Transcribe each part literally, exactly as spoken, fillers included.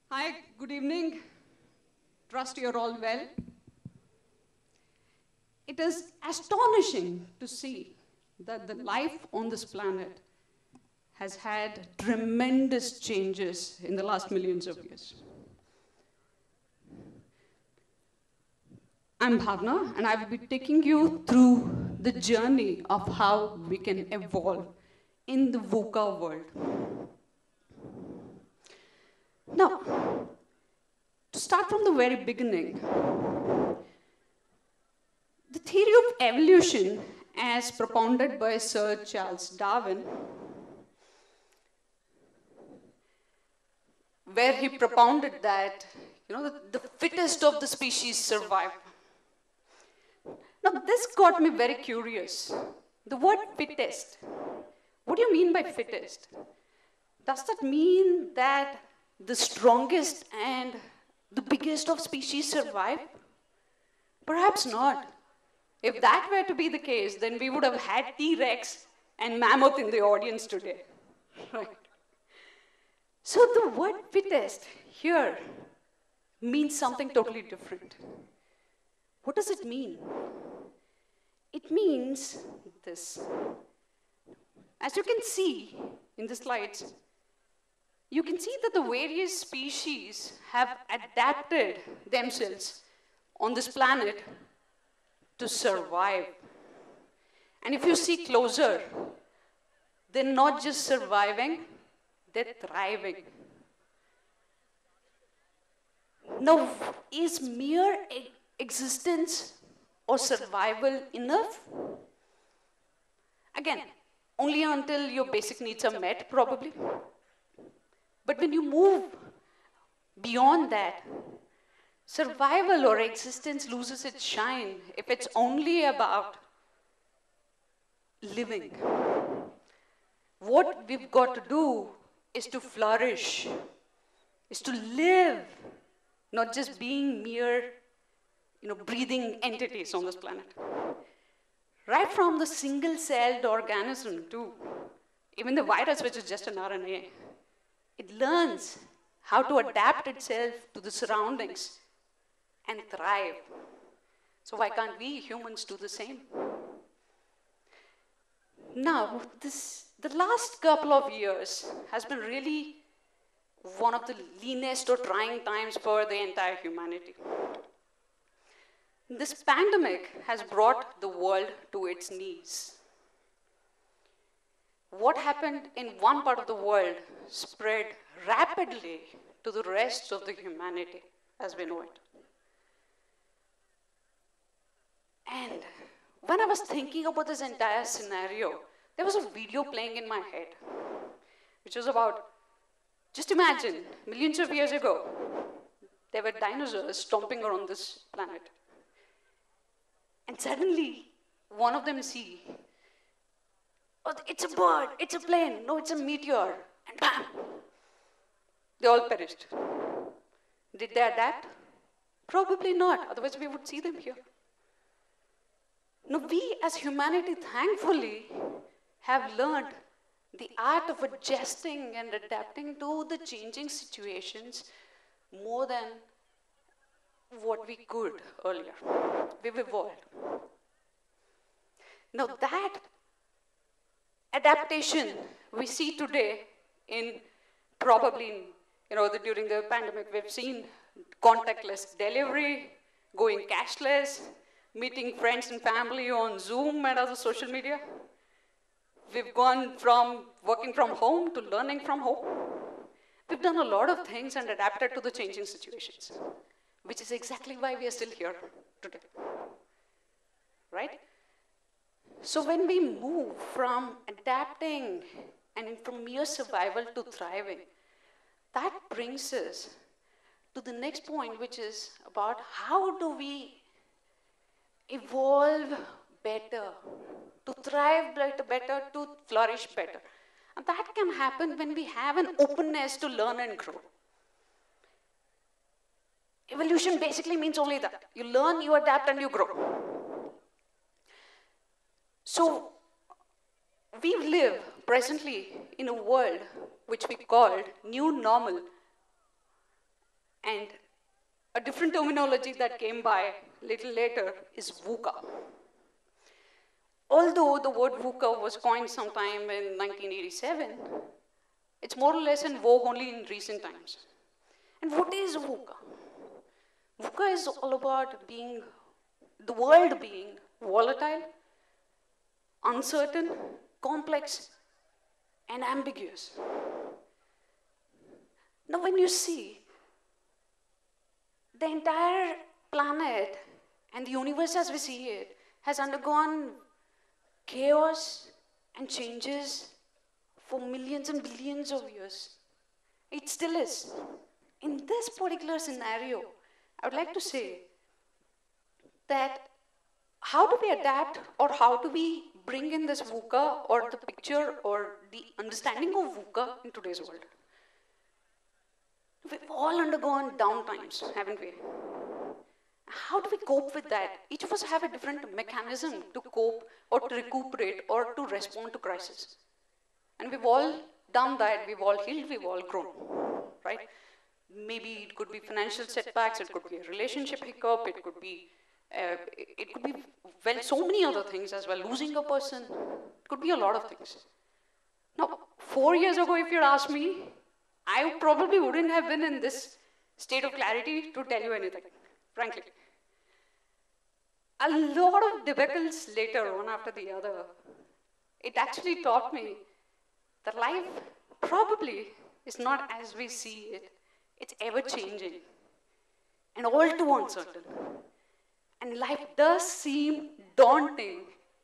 Hi, good evening. Trust you're all well. It is astonishing to see that the life on this planet has had tremendous changes in the last millions of years. I'm Bhavna, and I will be taking you through the journey of how we can evolve in the VUCA world. Now, to start from the very beginning, the theory of evolution, as propounded by Sir Charles Darwin, where he propounded that you know, the, the fittest of the species survive. Now, this got me very curious. The word fittest, what do you mean by fittest? Does that mean that the strongest and the biggest of species survive? Perhaps not. If that were to be the case, then we would have had T-Rex and mammoth in the audience today. Right. So the word fittest here means something totally different. What does it mean? It means this. As you can see in the slides, you can see that the various species have adapted themselves on this planet to survive. And if you see closer, they're not just surviving, they're thriving. Now, is mere e- existence or survival enough? Again, only until your basic needs are met, probably. But when you move beyond that, survival or existence loses its shine if it's only about living. What we've got to do is to flourish, is to live, not just being mere, you know, breathing entities on this planet. Right from the single-celled organism to even the virus, which is just an R N A, it learns how to adapt itself to the surroundings and thrive. So why can't we humans do the same? Now, this, the last couple of years has been really one of the leanest or trying times for the entire humanity. This pandemic has brought the world to its knees. What happened in one part of the world spread rapidly to the rest of the humanity as we know it. And when I was thinking about this entire scenario, there was a video playing in my head, which was about, just imagine, millions of years ago, there were dinosaurs stomping around this planet. And suddenly, one of them see, oh, it's a bird, it's a plane, no, it's a meteor, and bam, they all perished. Did they adapt? Probably not, otherwise we would see them here. Now, we as humanity, thankfully, have learned the art of adjusting and adapting to the changing situations more than what we could earlier. We've evolved. Now, that adaptation we see today in probably, in, you know, the, during the pandemic, we've seen contactless delivery, going cashless, meeting friends and family on Zoom and other social media. We've gone from working from home to learning from home. We've done a lot of things and adapted to the changing situations, which is exactly why we are still here today, right? So when we move from adapting and from mere survival to thriving, that brings us to the next point, which is about how do we evolve better, to thrive better, to flourish better. And that can happen when we have an openness to learn and grow. Evolution basically means only that. You learn, you adapt, and you grow. So, we live presently in a world which we called new normal. And a different terminology that came by a little later is VUCA. Although the word VUCA was coined sometime in nineteen eighty-seven, it's more or less in vogue only in recent times. And what is VUCA? VUCA is all about being, the world being volatile, uncertain, complex, and ambiguous. Now, when you see the entire planet and the universe as we see it has undergone chaos and changes for millions and billions of years. It still is. In this particular scenario, I would like to say that how do we adapt or how do we bring in this VUCA or the picture or the understanding of VUCA in today's world? We've all undergone downtimes, haven't we? How do we cope with that? Each of us have a different mechanism to cope or to recuperate or to respond to crisis. And we've all done that, we've all healed, we've all grown, right? Maybe it could be financial setbacks, it could be a relationship hiccup, it could be, uh, it could be, well, so many other things as well. Losing a person, it could be a lot of things. Now, four years ago, if you'd asked me, I probably wouldn't have been in this state of clarity to tell you anything, frankly. A lot of debacles later, one after the other, it actually taught me that life probably is not as we see it. It's ever changing and all too uncertain. And life does seem daunting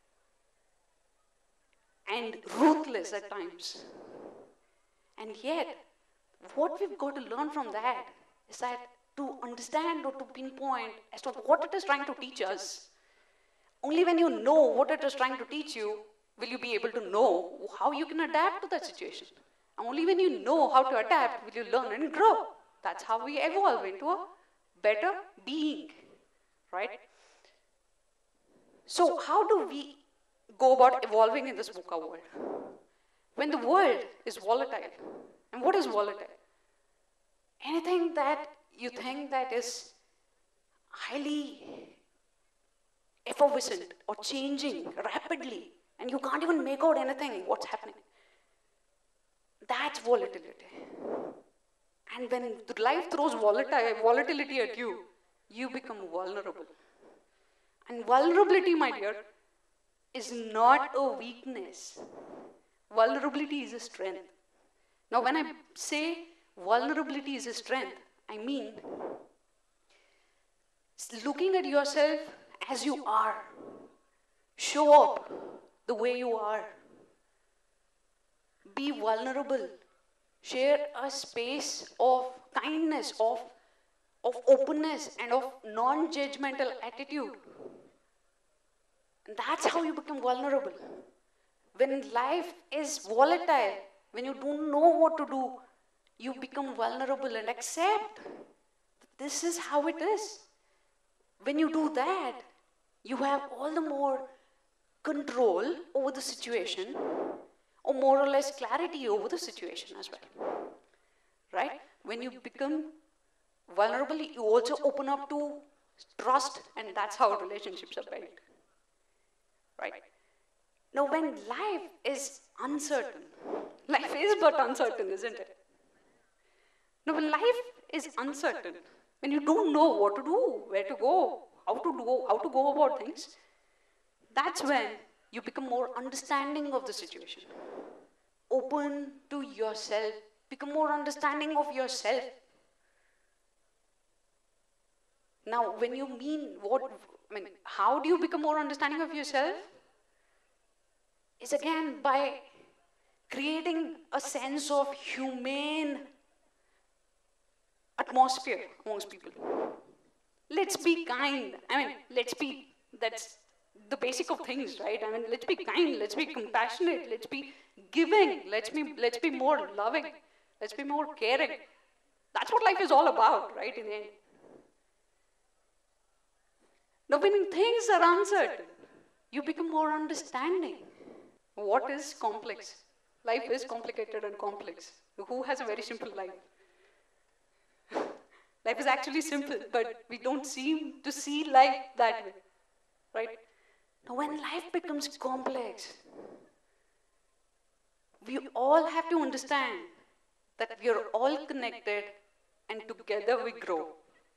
and ruthless at times. And yet, what we've got to learn from that is that to understand or to pinpoint as to what it is trying to teach us, only when you know what it is trying to teach you, will you be able to know how you can adapt to that situation. And only when you know how to adapt will you learn and grow. That's how we evolve into a better being, right? So how do we go about evolving in this VUCA world? When the world is volatile, and what is volatile? Anything that you think that is highly effervescent or changing rapidly, and you can't even make out anything, what's happening. That's volatility. And when life throws volatile, volatility at you, you become vulnerable. And vulnerability, my dear, is not a weakness. Vulnerability is a strength. Now, when I say vulnerability is a strength, I mean looking at yourself as you are. Show up the way you are. Be vulnerable. Share a space of kindness, of, of openness, and of non-judgmental attitude. And that's how you become vulnerable. When life is volatile, when you don't know what to do, you become vulnerable and accept that this is how it is. When you do that, you have all the more control over the situation, or more or less clarity over the situation as well, right? When you become vulnerable, you also open up to trust, and that's how relationships are built, right? Now, when life is uncertain, life is but uncertain, isn't it? Now, when life is uncertain, when you don't know what to do, where to go, how to do, how to go about things, that's when you become more understanding of the situation. Open to yourself, become more understanding of yourself. Now, when you mean what, I mean, how do you become more understanding of yourself? Is again by creating a sense of humane atmosphere amongst people. Let's be kind. I mean, let's be, that's the basic of things, right? I mean, let's be kind, let's be compassionate, let's be giving, let's be, let's be more loving, let's be more caring. That's what life is all about, right, in the end. Now, when things are uncertain, you become more understanding. What is complex? Life is complicated and complex. Who has a very simple life? Life is actually simple, but we don't seem to see life that way, right? Now, when life becomes complex, we all have to understand that we are all connected and together we grow.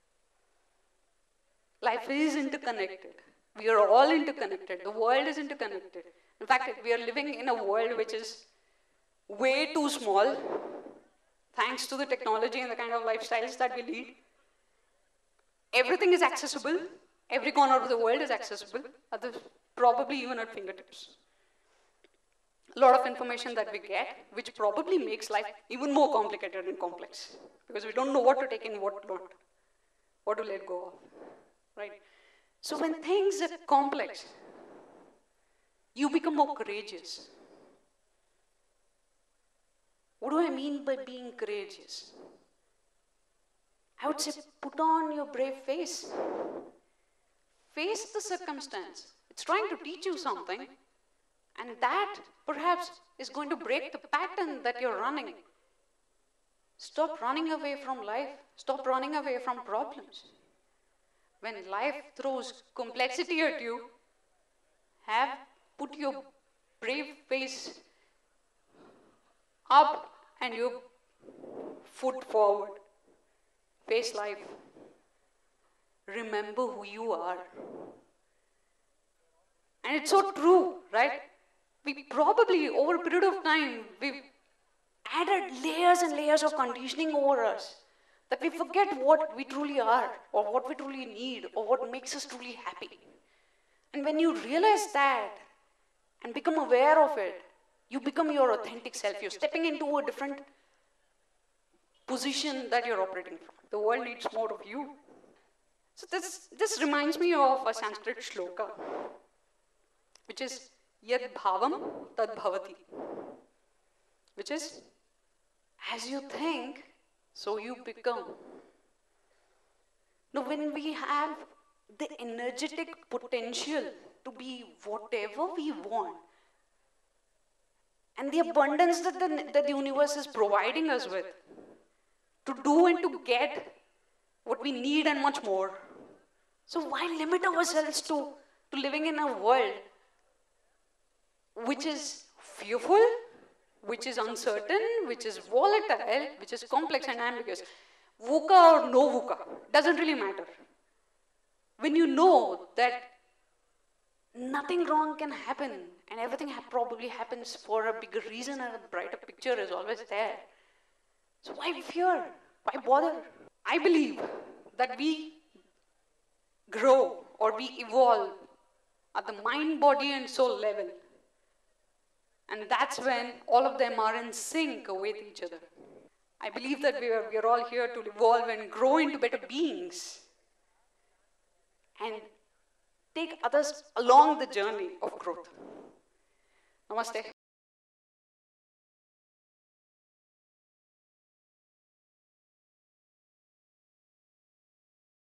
Life is interconnected. We are all interconnected. The world is interconnected. In fact, we are living in a world which is way too small, thanks to the technology and the kind of lifestyles that we lead. Everything is accessible. Every corner of the world is accessible, at the, probably even at fingertips. A lot of information that we get, which probably makes life even more complicated and complex, because we don't know what to take in, what not, what to let go of, right? So when things are complex, you become more courageous. What do I mean by being courageous? I would say put on your brave face. Face the circumstance. It's trying to teach you something, and that perhaps is going to break the pattern that you're running. Stop running away from life. Stop running away from problems. When life throws complexity at you, have put your brave face up and your foot forward. Face life. Remember who you are. And it's so true, right? We probably, over a period of time, we've added layers and layers of conditioning over us, that we forget what we truly are, or what we truly need, or what makes us truly happy. And when you realize that, and become aware of it, you become your authentic self. You're stepping into a different position that you're operating from. The world needs more of you. So this, this reminds me of a Sanskrit shloka, which is Yad Bhavam Tad Bhavati, which is, as you think, so you become. Now, when we have the energetic potential to be whatever we want, and the abundance that the, that the universe is providing us with, to do and to get what we need and much more. So why limit ourselves to, to living in a world which is fearful, which is uncertain, which is volatile, which is complex and ambiguous? VUCA or no VUCA, doesn't really matter. When you know that nothing wrong can happen and everything ha probably happens for a bigger reason and a brighter picture is always there. So why fear? Why bother? I believe that we grow or we evolve at the mind, body and soul level. And that's when all of them are in sync with each other. I believe that we are, we are all here to evolve and grow into better beings and take others along the journey of growth. Namaste.